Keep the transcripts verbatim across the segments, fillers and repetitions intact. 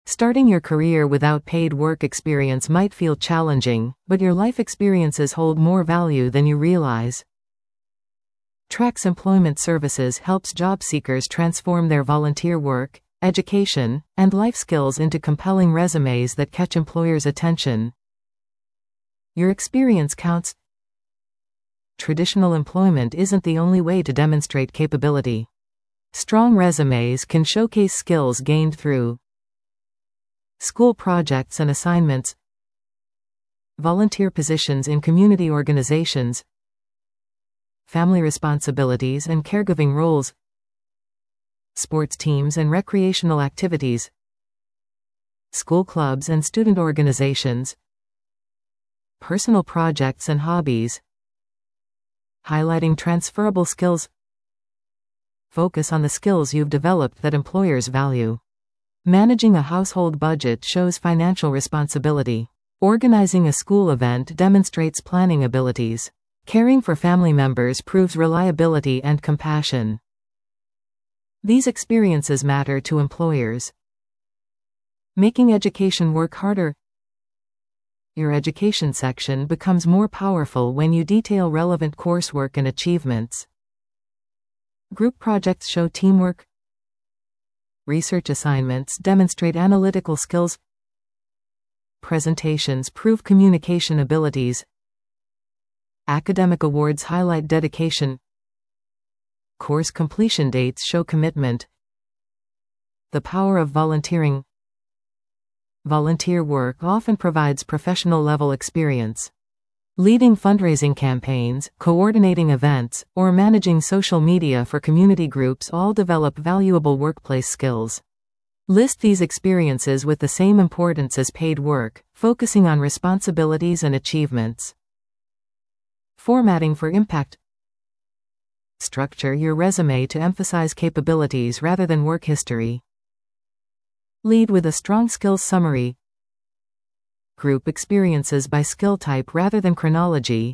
Starting your career without paid work experience might feel challenging, but your life experiences hold more value than you realize. Trax Employment Services helps job seekers transform their volunteer work, education, and life skills into compelling resumes that catch employers' attention. Your experience counts. Traditional employment isn't the only way to demonstrate capability. Strong resumes can showcase skills gained through school projects and assignments, volunteer positions in community organizations, family responsibilities and caregiving roles, sports teams and recreational activities, school clubs and student organizations, personal projects and hobbies. Highlighting transferable skills. Focus on the skills you've developed that employers value. Managing a household budget shows financial responsibility. Organizing a school event demonstrates planning abilities. Caring for family members proves reliability and compassion. These experiences matter to employers. Making education work harder. Your education section becomes more powerful when you detail relevant coursework and achievements. Group projects show teamwork. Research assignments demonstrate analytical skills. Presentations prove communication abilities. Academic awards highlight dedication. Course completion dates show commitment. The power of volunteering. Volunteer work often provides professional-level experience. Leading fundraising campaigns, coordinating events, or managing social media for community groups all develop valuable workplace skills. List these experiences with the same importance as paid work, focusing on responsibilities and achievements. Formatting for impact. Structure your resume to emphasize capabilities rather than work history. Lead with a strong skills summary. Group experiences by skill type rather than chronology.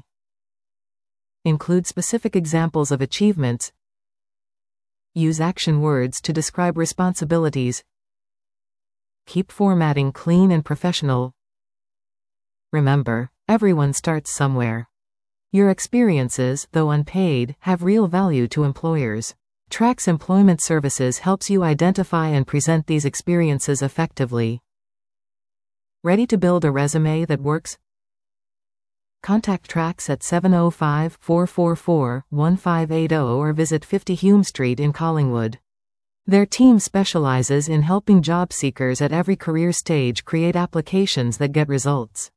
Include specific examples of achievements. Use action words to describe responsibilities. Keep formatting clean and professional. Remember, everyone starts somewhere. Your experiences, though unpaid, have real value to employers. Trax Employment Services helps you identify and present these experiences effectively. Ready to build a resume that works? Contact Trax at seven oh five, four four four, one five eight zero or visit fifty Hume Street in Collingwood. Their team specializes in helping job seekers at every career stage create applications that get results.